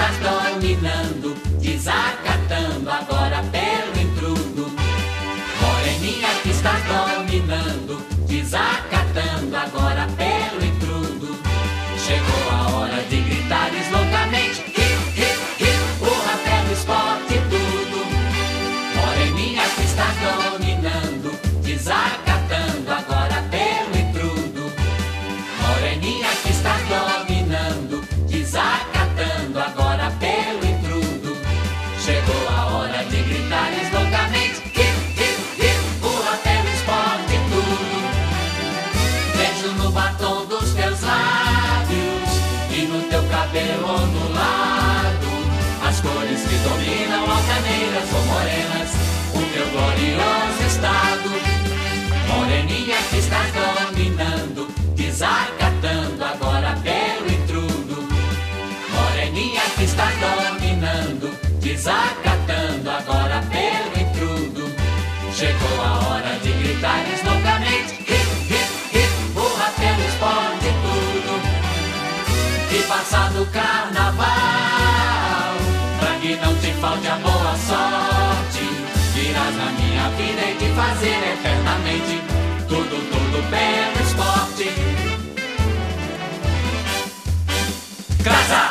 estás dominando, desacatando agora pelo intrudo. Moreninha que estás dominando, desacatando agora pelo intrudo. Chegou a hora de gritares loucamente, hip, hip, hip, urra pelo esporte e tudo. Moreninha que estás dominando, desacatando agora pelo intrudo. Moreninha que estás dominando, desacatando agora pelo intrudo. Chegou a hora de gritares loucamente, hip, hip, hip, urra pelo esporte e tudo. Beijo no batom dos teus lábios e no teu cabelo ondulado. As cores que dominam altaneiras ou morenas, o teu glorioso estado. Moreninha que estás dominando, desacatando agora pelo intrudo. Moreninha que estás dominando, desacatando agora pelo intrudo. Chegou a hora de gritares loucamente, hip, hip, hip, urra pelo esporte e tudo. E passado o carnaval, pra que não te falte a boa sorte, virás na minha vida e te fazer eternamente tudo, tudo pelo esporte. Casa!